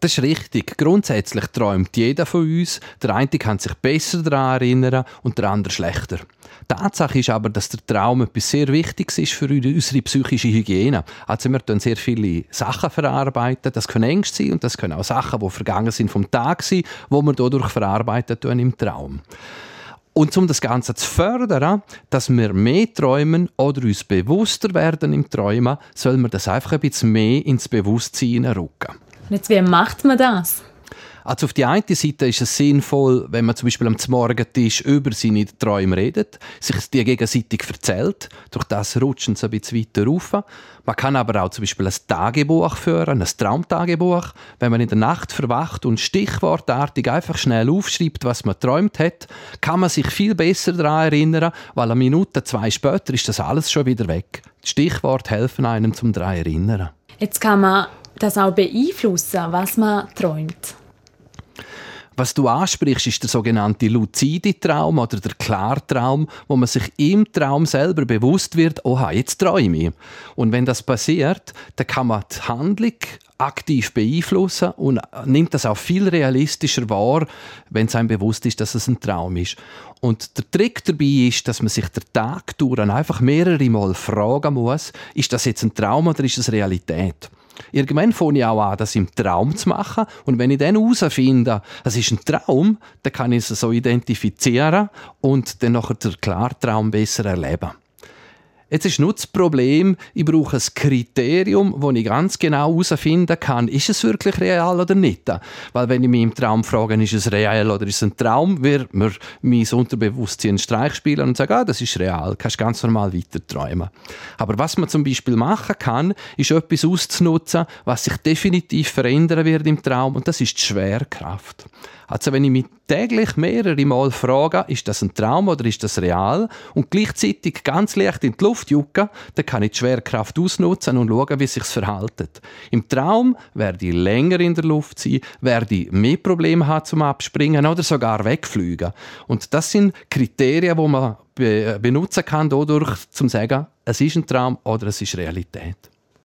Das ist richtig. Grundsätzlich träumt jeder von uns. Der eine kann sich besser daran erinnern und der andere schlechter. Tatsache ist aber, dass der Traum etwas sehr Wichtiges ist für unsere psychische Hygiene. Also wir tun sehr viele Sachen verarbeiten. Das können Ängste sein und das können auch Sachen, die vergangen sind vom Tag sein, die wir dadurch verarbeiten tun im Traum. Und um das Ganze zu fördern, dass wir mehr träumen oder uns bewusster werden im Träumen, soll man das einfach ein bisschen mehr ins Bewusstsein rücken. Und jetzt, wie macht man das? Also auf die eine Seite ist es sinnvoll, wenn man zum Beispiel am Morgentisch über seine Träume redet, sich die gegenseitig erzählt. Durch das rutschen sie ein bisschen weiter rauf. Man kann aber auch zum Beispiel ein Tagebuch führen, ein Traumtagebuch. Wenn man in der Nacht verwacht und stichwortartig einfach schnell aufschreibt, was man geträumt hat, kann man sich viel besser daran erinnern, weil eine Minute, 2 später ist das alles schon wieder weg. Die Stichworte helfen einem zum daran erinnern. Jetzt kann man das auch beeinflussen, was man träumt. Was du ansprichst, ist der sogenannte luzide Traum oder der Klartraum, wo man sich im Traum selber bewusst wird, oha, jetzt träume ich. Und wenn das passiert, dann kann man die Handlung aktiv beeinflussen und nimmt das auch viel realistischer wahr, wenn es einem bewusst ist, dass es ein Traum ist. Und der Trick dabei ist, dass man sich der Tag durch einfach mehrere Mal fragen muss, ist das jetzt ein Traum oder ist es Realität? Irgendwann fange ich auch an, das im Traum zu machen. Und wenn ich dann herausfinde, es ist ein Traum, dann kann ich es so identifizieren und dann nachher den Klartraum besser erleben. Jetzt ist nur das Problem, ich brauche ein Kriterium, wo ich ganz genau herausfinden kann, ist es wirklich real oder nicht. Weil wenn ich mich im Traum frage, ist es real oder ist es ein Traum, wird mir mein Unterbewusstsein einen Streich spielen und sagen, das ist real, kannst ganz normal weiter träumen. Aber was man zum Beispiel machen kann, ist etwas auszunutzen, was sich definitiv verändern wird im Traum, und das ist die Schwerkraft. Also wenn ich mich täglich mehrere Mal frage, ist das ein Traum oder ist das real, und gleichzeitig ganz leicht in die Luft jucken, dann kann ich die Schwerkraft ausnutzen und schauen, wie sich es verhält. Im Traum werde ich länger in der Luft sein, werde ich mehr Probleme haben zum Abspringen oder sogar wegfliegen. Und das sind Kriterien, die man benutzen kann, dadurch, um zu sagen, es ist ein Traum oder es ist Realität.